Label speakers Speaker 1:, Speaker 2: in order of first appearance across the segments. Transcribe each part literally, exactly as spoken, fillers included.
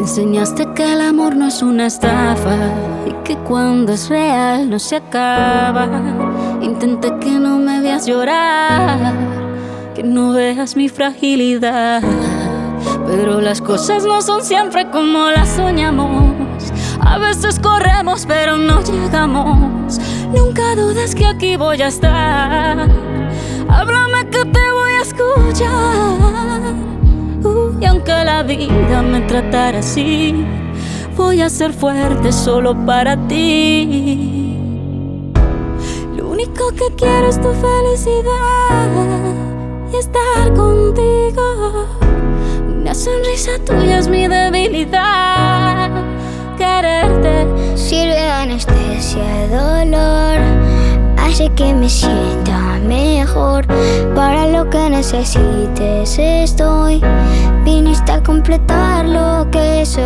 Speaker 1: enseñaste que el amor no es una estafa y que cuando es real no se acaba. Intenté que no me veas llorar, que no veas mi fragilidad, pero las cosas no son siempre como las soñamos. A veces corremos pero no llegamos. Nunca dudes que aquí voy a estar. Háblame que te voy a escuchar. Uh, y aunque la vida me tratara así, voy a ser fuerte solo para ti. Lo único que quiero es tu felicidad y estar contigo. Una sonrisa tuya es mi debilidad. Quererte
Speaker 2: sirve de anestesia de dolor, hace que me sienta mejor. Para lo que necesites estoy, viniste a completar lo que soy.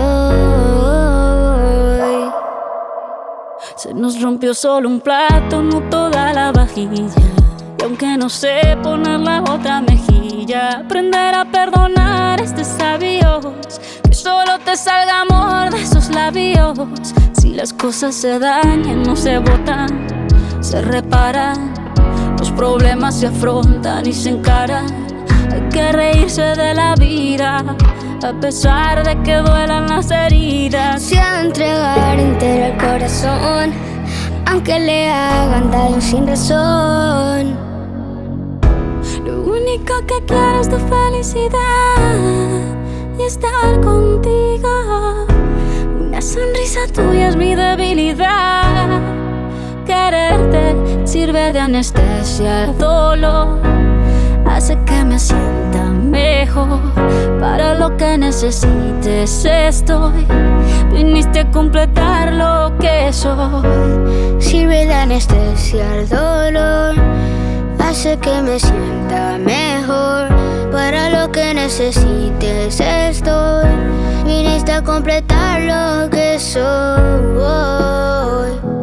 Speaker 1: Se nos rompió solo un plato, no toda la vajilla. Y aunque no sé poner la otra mejilla, aprender a perdonar es de sabios. Que solo te salga amor de esos labios. Si las cosas se dañan, no se botan, se reparan. Los problemas se afrontan y se encaran. Hay que reírse de la vida, a pesar de que duelan las heridas.
Speaker 2: Se ha de entregar entero el corazón, aunque le hagan daño sin razón.
Speaker 1: Lo único que quiero es tu felicidad y estar contigo. Una sonrisa tuya es mi debilidad. Quererte sirve de anestesia al dolor, hace que me sienta mejor. Para lo que necesites estoy, viniste a completar lo que soy.
Speaker 2: Sirve de anestesia al dolor, hace que me sienta mejor. Para lo que necesites estoy, viniste a completar lo que soy.